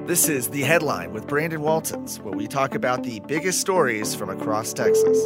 This is The Headline with Brandon Waltons, where we talk about the biggest stories from across Texas.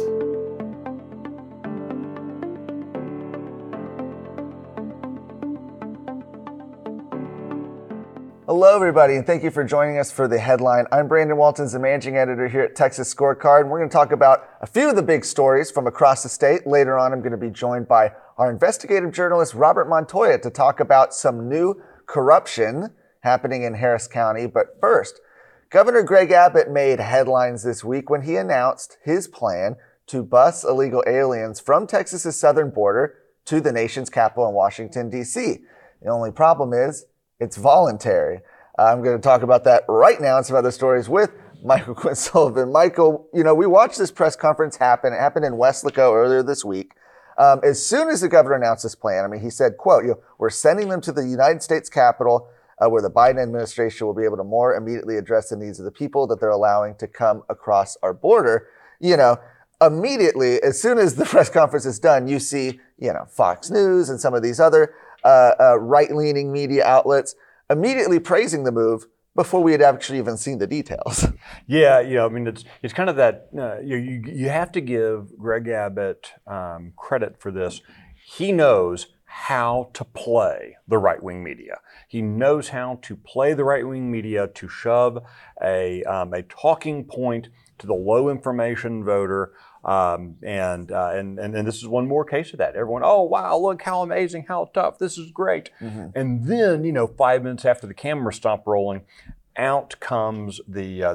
Hello, everybody, and thank you for joining us for The Headline. I'm Brandon Waltons, the managing editor here at Texas Scorecard, and we're going to talk about a few of the big stories from across the state. Later on, I'm going to be joined by our investigative journalist, Robert Montoya, to talk about some new corruption happening in Harris County. But first, Governor Greg Abbott made headlines this week when he announced his plan to bus illegal aliens from Texas's southern border to the nation's capital in Washington, D.C. The only problem is it's voluntary. I'm going to talk about that right now and some other stories with Michael Quinn Sullivan. Michael, we watched this press conference happen. It happened in Weslaco earlier this week. As soon as the governor announced this plan, he said, quote, we're sending them to the United States Capitol where the Biden administration will be able to more immediately address the needs of the people that they're allowing to come across our border. Immediately, as soon as the press conference is done, you see, Fox News and some of these other right-leaning media outlets immediately praising the move before we had actually even seen the details. Yeah, it's kind of that, you have to give Greg Abbott credit for this. He knows how to play the right-wing media. He knows how to play the right-wing media to shove a talking point to the low information voter. And this is one more case of that. Everyone, oh, wow, look how amazing, how tough, this is great. Mm-hmm. And then, 5 minutes after the camera stopped rolling, out comes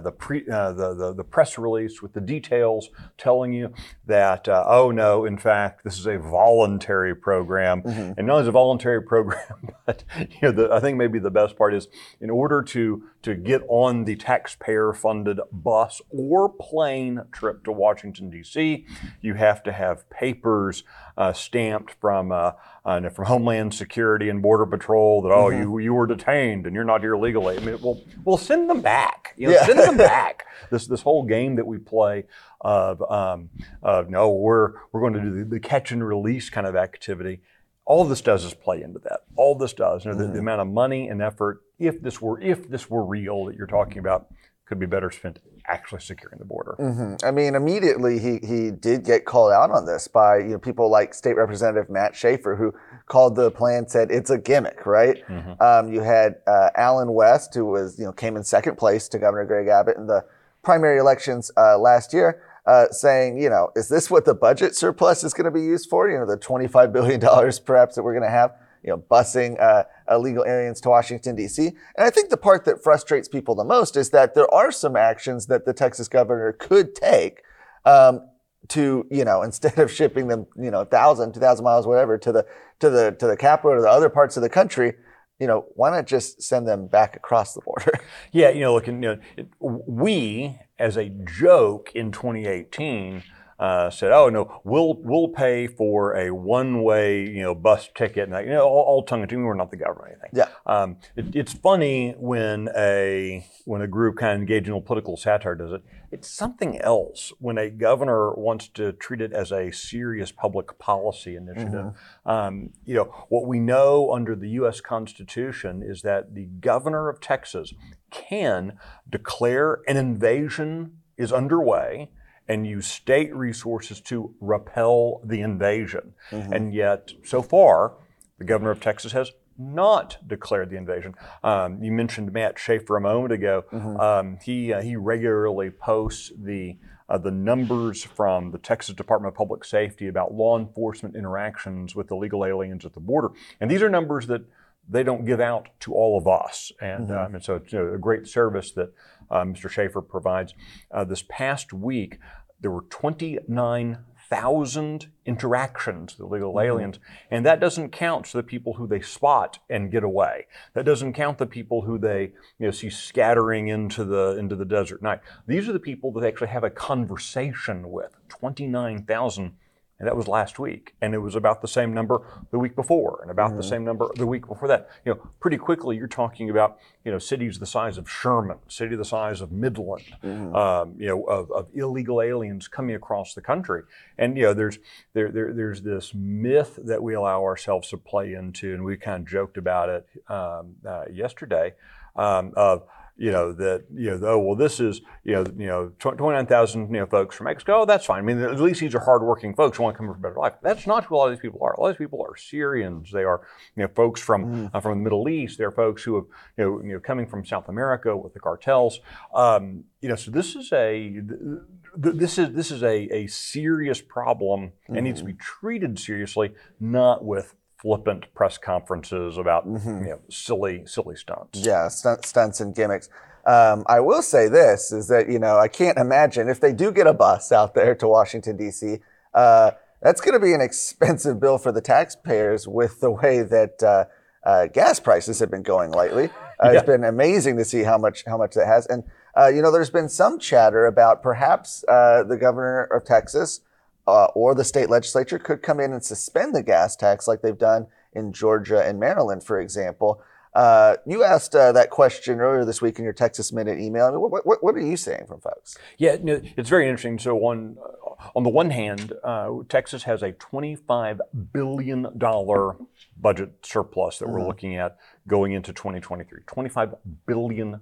the press release with the details telling you that, oh no, in fact, this is a voluntary program. Mm-hmm. And not only is it a voluntary program, but I think maybe the best part is in order to get on the taxpayer-funded bus or plane trip to Washington, D.C., you have to have papers stamped from Homeland Security and Border Patrol that, mm-hmm. you were detained and you're not here legally. We'll send them back. Send them back. This whole game that we play of no, we're going to do the catch and release kind of activity. All this does is play into that. All this does, mm-hmm. the amount of money and effort, if this were real that you're talking about, could be better spent actually securing the border. Mm-hmm. Immediately he did get called out on this by people like State Representative Matt Schaefer, who called the plan, said it's a gimmick, right? Mm-hmm. You had Allen West, who was came in second place to Governor Greg Abbott in the primary elections last year, saying, is this what the budget surplus is going to be used for? The $25 billion perhaps that we're going to have, busing illegal aliens to Washington, D.C. And I think the part that frustrates people the most is that there are some actions that the Texas governor could take to, instead of shipping them, 1,000, 2,000 miles, whatever, to the capital or to the other parts of the country. Why not just send them back across the border? Yeah, we, as a joke in 2018, said, oh no, we'll pay for a one-way bus ticket, and all tongue-in-cheek. We're not the government or anything. Yeah. It's funny when a group kind of engaged in political satire does it. It's something else when a governor wants to treat it as a serious public policy initiative. Mm-hmm. What we know under the U.S. Constitution is that the governor of Texas can declare an invasion is underway and use state resources to repel the invasion. Mm-hmm. And yet, so far, the governor of Texas has not declared the invasion. You mentioned Matt Schaefer a moment ago. Mm-hmm. He regularly posts the numbers from the Texas Department of Public Safety about law enforcement interactions with illegal aliens at the border. And these are numbers that they don't give out to all of us. And, mm-hmm. And so it's a great service that Mr. Schaefer provides. This past week, there were 29,000 interactions with illegal mm-hmm. aliens, and that doesn't count the people who they spot and get away. That doesn't count the people who they see scattering into the desert night. These are the people that they actually have a conversation with. 29,000. And that was last week. And it was about the same number the week before and about mm-hmm. the same number the week before that. Pretty quickly you're talking about, cities the size of Sherman, city the size of Midland, mm-hmm. Of illegal aliens coming across the country. And, there's this myth that we allow ourselves to play into, and we kind of joked about it yesterday, of oh, well, this is, 29,000, folks from Mexico. Oh, that's fine. I mean, at least these are hardworking folks who want to come for a better life. That's not who a lot of these people are. A lot of these people are Syrians. They are, folks from the Middle East. They're folks who have, coming from South America with the cartels. So this is a serious problem and needs to be treated seriously, not with flippant press conferences about silly stunts. Yeah, stunts and gimmicks. I will say this is that I can't imagine if they do get a bus out there to Washington D.C. That's going to be an expensive bill for the taxpayers with the way that gas prices have been going lately. It's been amazing to see how much that has. And there's been some chatter about perhaps the governor of Texas or the state legislature could come in and suspend the gas tax like they've done in Georgia and Maryland, for example. You asked that question earlier this week in your Texas Minute email. I mean, what are you saying from folks? Yeah, it's very interesting. So on the one hand, Texas has a $25 billion budget surplus that we're looking at going into 2023. $25 billion.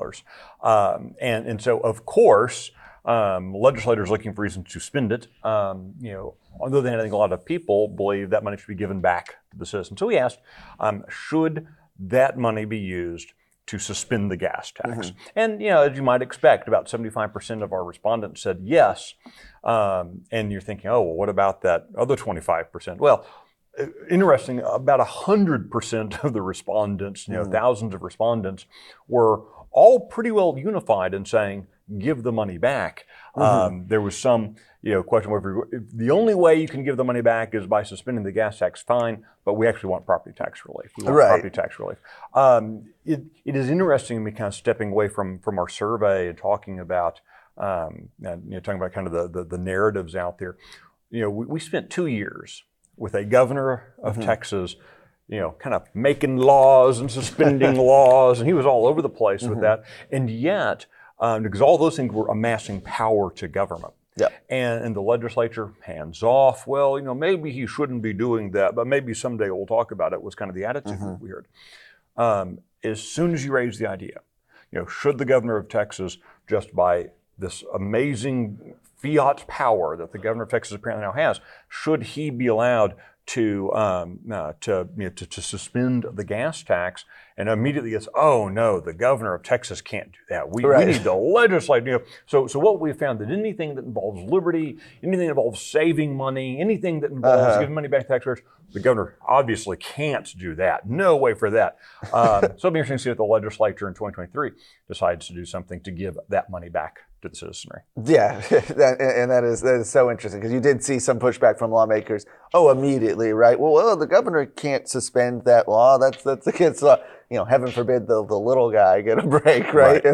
And so, of course, legislators looking for reasons to spend it. On the other hand, I think a lot of people believe that money should be given back to the citizens. So we asked, should that money be used to suspend the gas tax? And, as you might expect, about 75% of our respondents said yes. And you're thinking, oh, well, what about that other 25%? Well, interesting, about 100% of the respondents, thousands of respondents, were all pretty well unified in saying, give the money back. There was some, question whether if the only way you can give the money back is by suspending the gas tax, fine, but we actually want property tax relief. We want property tax relief. It is interesting to me kind of stepping away from our survey and talking about, kind of the narratives out there. We spent 2 years with a governor of Texas, kind of making laws and suspending laws, and he was all over the place with that. And yet, because all those things were amassing power to government. Yep. And the legislature, hands off. Well, maybe he shouldn't be doing that, but maybe someday we'll talk about it, was kind of the attitude that we heard. As soon as you raise the idea, should the governor of Texas, just by this amazing fiat power that the governor of Texas apparently now has, should he be allowed to suspend the gas tax? And immediately it's, oh no, the governor of Texas can't do that. We need to legislate. So what we found, that anything that involves liberty, anything that involves saving money, anything that involves giving money back to taxpayers, the governor obviously can't do that. No way for that. So it'll be interesting to see if the legislature in 2023 decides to do something to give that money back to the citizenry. Yeah, that is so interesting, because you did see some pushback from lawmakers. Oh, immediately, right? Well, the governor can't suspend that law. That's against law. Heaven forbid the little guy get a break, right?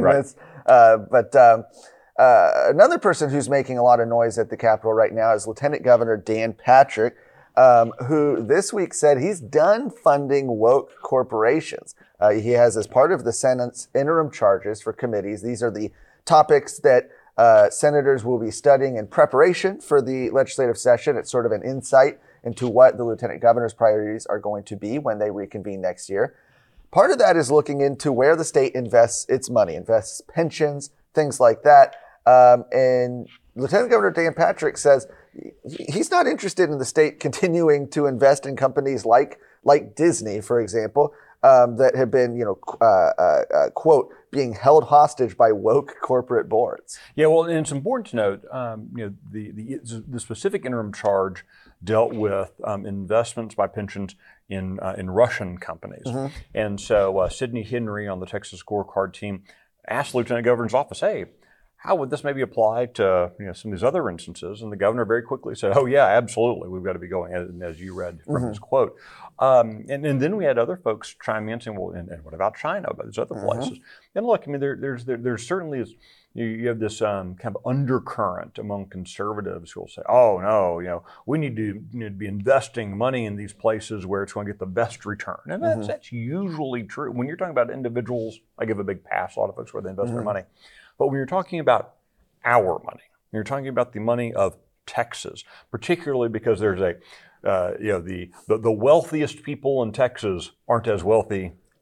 Another person who's making a lot of noise at the Capitol right now is Lieutenant Governor Dan Patrick, who this week said he's done funding woke corporations. He has, as part of the Senate's interim charges for committees, these are the topics that senators will be studying in preparation for the legislative session. It's sort of an insight into what the lieutenant governor's priorities are going to be when they reconvene next year. Part of that is looking into where the state invests its money, invests pensions, things like that. And Lieutenant Governor Dan Patrick says he's not interested in the state continuing to invest in companies like Disney, for example, that have been, quote, being held hostage by woke corporate boards. Yeah, well, and it's important to note, the specific interim charge dealt with investments by pensions in Russian companies. And so Sidney Henry on the Texas Scorecard team asked the Lieutenant Governor's office, hey, how would this maybe apply to some of these other instances? And the governor very quickly said, oh, yeah, absolutely. We've got to be going, as you read from his quote. And then we had other folks chime in saying, well, and what about China, about these other places? And look, I mean, there's certainly is, you have this kind of undercurrent among conservatives who will say, oh, no, we need to be investing money in these places where it's going to get the best return. And that's usually true. When you're talking about individuals, I give a big pass a lot of folks where they invest their money. But when you're talking about our money, you're talking about the money of Texas, particularly because there's the wealthiest people in Texas aren't as wealthy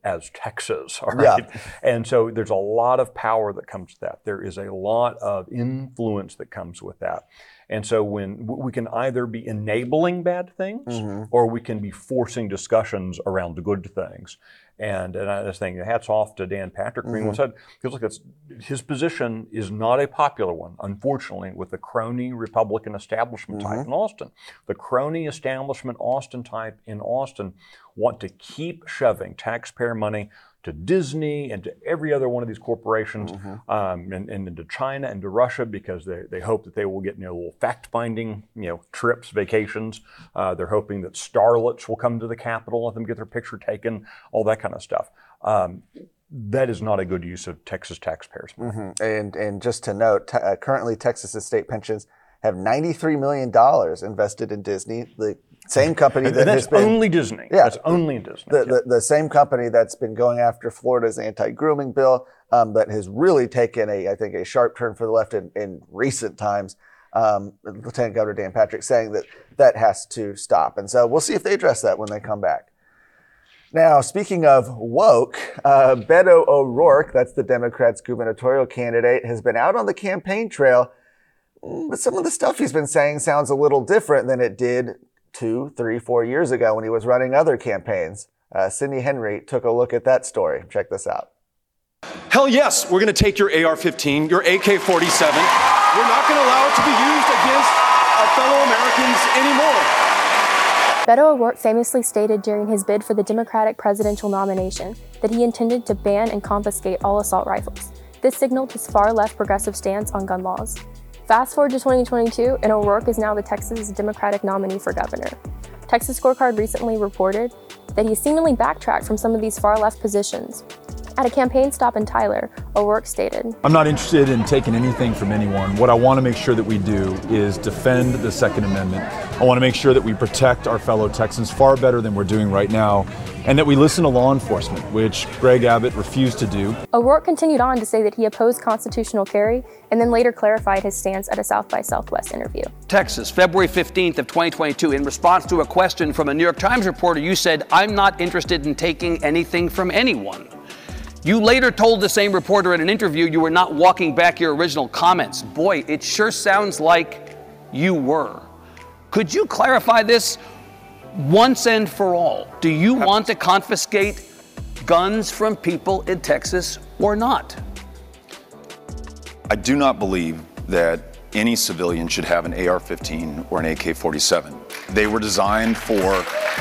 as Texas, all right? Yeah. And so there's a lot of power that comes with that. There is a lot of influence that comes with that. And so when we can either be enabling bad things or we can be forcing discussions around the good things. And I just think hats off to Dan Patrick. Said, feels like his position is not a popular one, unfortunately, with the crony Republican establishment type in Austin. The crony establishment Austin type in Austin want to keep shoving taxpayer money to Disney and to every other one of these corporations, and into China and to Russia, because they hope that they will get little fact-finding trips, vacations. They're hoping that starlets will come to the Capitol, let them get their picture taken, all that kind of stuff. That is not a good use of Texas taxpayers' money. And just to note, currently Texas's state pensions have $93 million invested in Disney, the same company that has been only Disney. Yeah, that's only Disney. The same company that's been going after Florida's anti-grooming bill, that has really taken a sharp turn for the left in recent times. Lieutenant Governor Dan Patrick saying that has to stop, and so we'll see if they address that when they come back. Now, speaking of woke, Beto O'Rourke, that's the Democrats' gubernatorial candidate, has been out on the campaign trail, but some of the stuff he's been saying sounds a little different than it did 2, 3, 4 years ago when he was running other campaigns. Sidney Henry took a look at that story. Check this out. Hell yes, we're going to take your AR-15, your AK-47. We're not going to allow it to be used against our fellow Americans anymore. Beto O'Rourke famously stated during his bid for the Democratic presidential nomination that he intended to ban and confiscate all assault rifles. This signaled his far-left progressive stance on gun laws. Fast forward to 2022, and O'Rourke is now the Texas Democratic nominee for governor. Texas Scorecard recently reported that he seemingly backtracked from some of these far-left positions. At a campaign stop in Tyler, O'Rourke stated, I'm not interested in taking anything from anyone. What I want to make sure that we do is defend the Second Amendment. I want to make sure that we protect our fellow Texans far better than we're doing right now, and that we listen to law enforcement, which Greg Abbott refused to do. O'Rourke continued on to say that he opposed constitutional carry, and then later clarified his stance at a South by Southwest interview. Texas, February 15th of 2022, in response to a question from a New York Times reporter, you said, I'm not interested in taking anything from anyone. You later told the same reporter in an interview you were not walking back your original comments. Boy, it sure sounds like you were. Could you clarify this once and for all? Do you want to confiscate guns from people in Texas or not? I do not believe that any civilian should have an AR-15 or an AK-47. They were designed for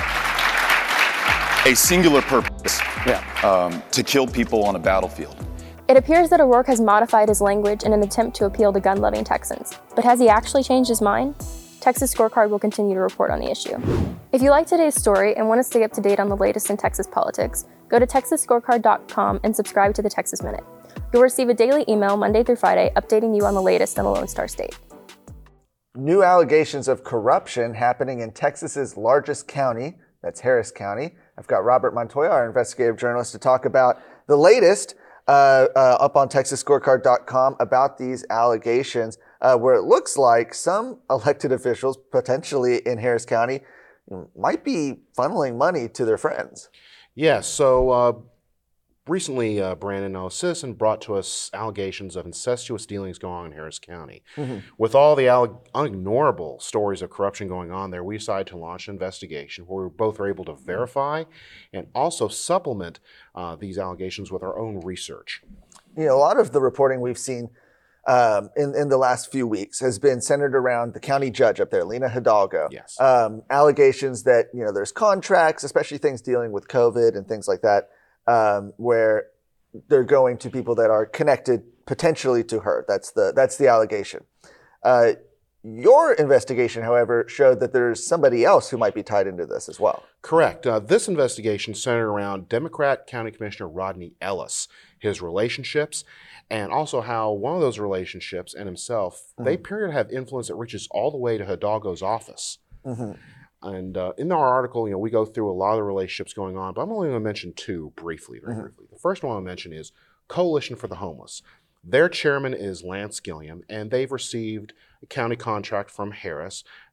a singular purpose, to kill people on a battlefield. It appears that O'Rourke has modified his language in an attempt to appeal to gun-loving Texans. But has he actually changed his mind? Texas Scorecard will continue to report on the issue. If you like today's story and want to stay up to date on the latest in Texas politics, go to TexasScorecard.com and subscribe to the Texas Minute. You'll receive a daily email Monday through Friday updating you on the latest in the Lone Star State. New allegations of corruption happening in Texas's largest county, that's Harris County. I've got Robert Montoya, our investigative journalist, to talk about the latest up on TexasScorecard.com about these allegations, where it looks like some elected officials, potentially in Harris County, might be funneling money to their friends. Yes, so recently, Brandon, a citizen brought to us allegations of incestuous dealings going on in Harris County. With all the unignorable stories of corruption going on there, we decided to launch an investigation where we both were able to verify and also supplement these allegations with our own research. A lot of the reporting we've seen in the last few weeks has been centered around the county judge up there, Lena Hidalgo. Yes. Allegations that, there's contracts, especially things dealing with COVID and things like that, where they're going to people that are connected potentially to her. That's the allegation. Your investigation, however, showed that there's somebody else who might be tied into this as well. Correct. This investigation centered around Democrat County Commissioner Rodney Ellis, his relationships, and also how one of those relationships and himself, they appear to have influence that reaches all the way to Hidalgo's office. And in our article, we go through a lot of the relationships going on, but I'm only going to mention two briefly, very briefly. The first one I'll mention is Coalition for the Homeless. Their chairman is Lance Gilliam, and they've received a county contract from Harris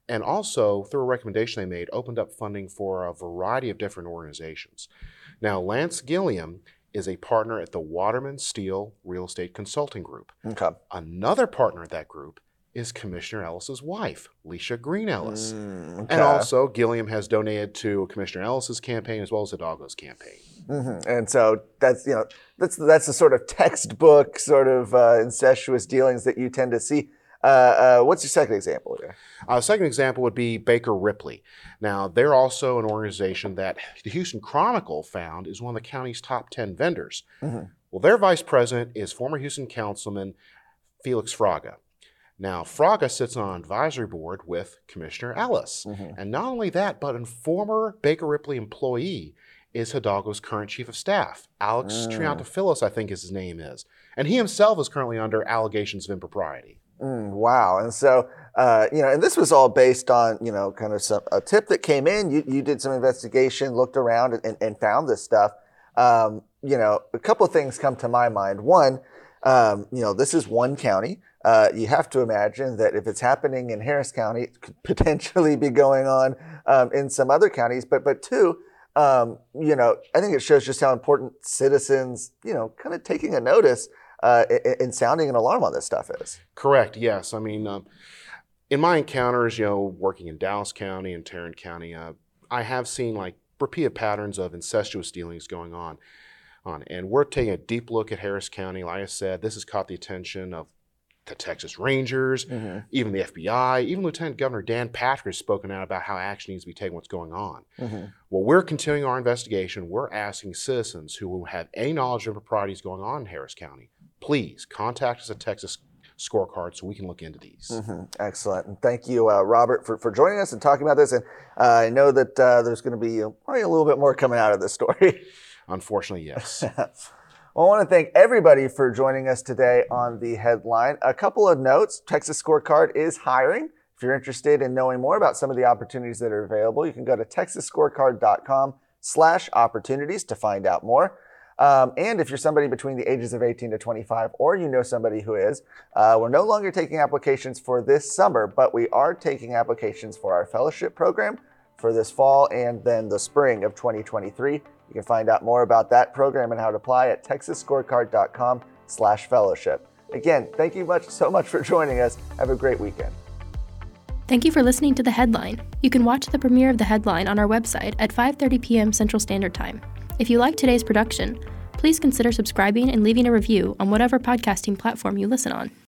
and also, through a recommendation they made, opened up funding for a variety of different organizations. Now, Lance Gilliam is a partner at the Waterman Steel Real Estate Consulting Group. Okay. Another partner at that group is Commissioner Ellis's wife, Leisha Green Ellis. Okay. And also, Gilliam has donated to Commissioner Ellis's campaign as well as Hidalgo's campaign. Mm-hmm. And so that's the sort of textbook sort of incestuous dealings that you tend to see. What's your second example there? Second example would be Baker Ripley. Now, they're also an organization that the Houston Chronicle found is one of the county's top 10 vendors. Mm-hmm. Well, their vice president is former Houston Councilman Felix Fraga. Now, Fraga sits on an advisory board with Commissioner Ellis. Mm-hmm. And not only that, but a former Baker Ripley employee is Hidalgo's current chief of staff. Alex Triantafillos, I think his name is. And he himself is currently under allegations of impropriety. Wow. And so, and this was all based on, kind of a tip that came in. You did some investigation, looked around and found this stuff. A couple of things come to my mind. One, this is one county. You have to imagine that if it's happening in Harris County, it could potentially be going on in some other counties. But two, I think it shows just how important citizens, kind of taking a notice and sounding an alarm on this stuff is. Correct. Yes. I mean, in my encounters, working in Dallas County and Tarrant County, I have seen repeated patterns of incestuous dealings going on. And we're taking a deep look at Harris County. Like I said, this has caught the attention of the Texas Rangers, even the FBI, even Lieutenant Governor Dan Patrick has spoken out about how action needs to be taken, what's going on. Well, we're continuing our investigation. We're asking citizens who have any knowledge of improprieties going on in Harris County, please contact us at Texas Scorecard so we can look into these. Excellent. And thank you, Robert, for joining us and talking about this. And I know that there's going to be probably a little bit more coming out of this story. Unfortunately, yes. Well, I want to thank everybody for joining us today on The Headline. A couple of notes. Texas Scorecard is hiring. If you're interested in knowing more about some of the opportunities that are available, you can go to texasscorecard.com/opportunities to find out more. And if you're somebody between the ages of 18 to 25, or you know somebody who is, we're no longer taking applications for this summer, but we are taking applications for our fellowship program for this fall and then the spring of 2023. You can find out more about that program and how to apply at texasscorecard.com/fellowship. Again, thank you so much for joining us. Have a great weekend. Thank you for listening to The Headline. You can watch the premiere of The Headline on our website at 5:30 p.m. Central Standard Time. If you like today's production, please consider subscribing and leaving a review on whatever podcasting platform you listen on.